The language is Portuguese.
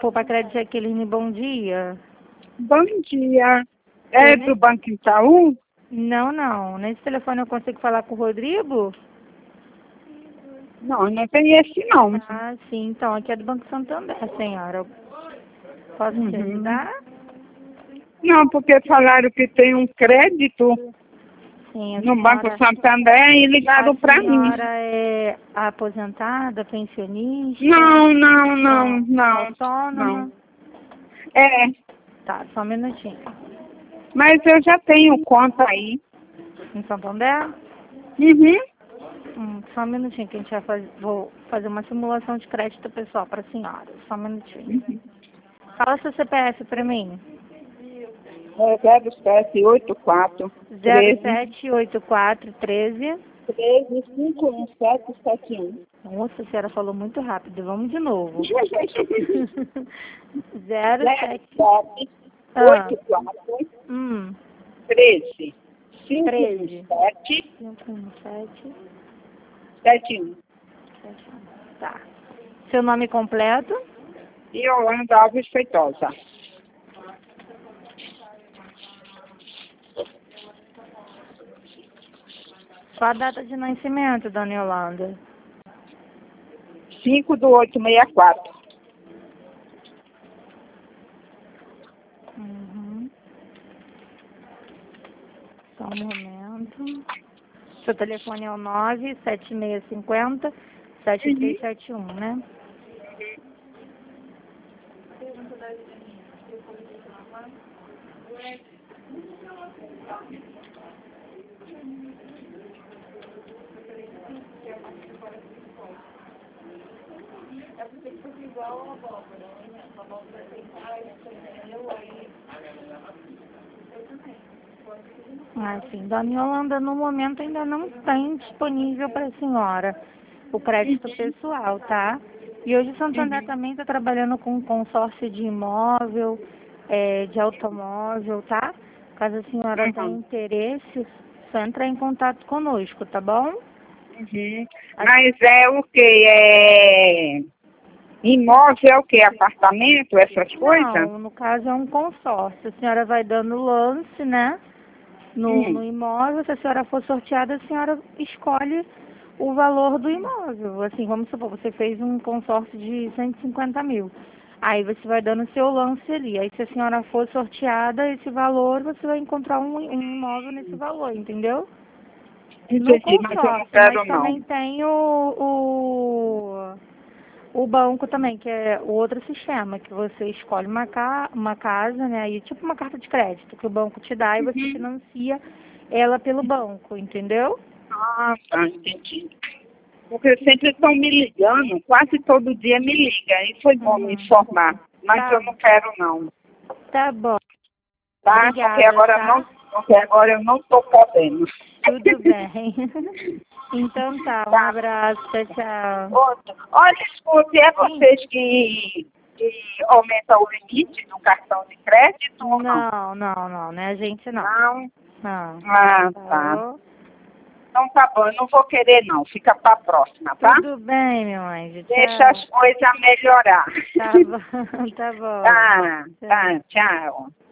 Copa Crédito Jaqueline, bom dia. Bom dia. É do Banco Itaú? Não. Nesse telefone eu consigo falar com o Rodrigo? Não tem esse não. Ah, sim. Então, aqui é do Banco Santander, senhora. Posso te ajudar? Não, porque falaram que tem um crédito Sim, a no senhora, Banco Santander e ligaram para a mim. senhora é aposentada, pensionista? Não. Autônoma? É, Tá, só um minutinho. mas eu já tenho conta aí. Em Santander? Uhum. Só um minutinho que a gente vai fazer. Vou fazer uma simulação de crédito pessoal para a senhora. Só um minutinho. Fala seu CPF para mim. É 0784 0784 13. 51771. Nossa, a senhora falou muito rápido. Vamos de novo. 07. 84 13 517 517 71. Tá. Seu nome completo? E Yolanda Alves Feitosa. Só a data de nascimento, dona Yolanda. 5/8/64. Só um momento. Seu telefone é o 97650-7371, né? Ah, sim. Dona Yolanda, no momento ainda não tem disponível para a senhora o crédito pessoal, tá? E hoje o Santander também está trabalhando com consórcio de imóvel, de automóvel, tá? Caso a senhora tenha interesse, só entrar em contato conosco, tá bom? Mas é o que? Imóvel é o que? Apartamento, essas coisas? Não, no caso é um consórcio. A senhora vai dando lance, né? No imóvel, se a senhora for sorteada, a senhora escolhe o valor do imóvel. Assim, vamos supor, você fez um consórcio de 150 mil. Aí você vai dando seu lance ali. Aí se a senhora for sorteada, esse valor, você vai encontrar um imóvel nesse valor, entendeu? No Entendi, mas eu não consórcio, quero mas também não. tem o banco também, que é o outro sistema, que você escolhe uma casa, né? E tipo uma carta de crédito que o banco te dá e você financia ela pelo banco, entendeu? Ah, tá, entendi. Porque sempre estão me ligando, quase todo dia me liga. E foi bom me informar. Mas Tá. eu não quero não. Tá bom. Tá? Obrigada, Porque agora tá? porque agora eu não estou podendo. Tudo bem. Então tá, um abraço, tchau. Olha, escute, é vocês que aumentam o limite do cartão de crédito ou não? Não, né? A gente não. Não. Ah, tá. Então tá bom, eu não vou querer não, fica pra próxima, tá? Tudo bem, meu anjo. Tchau. Deixa as coisas melhorar. Tá bom, tá bom. Tá, tchau.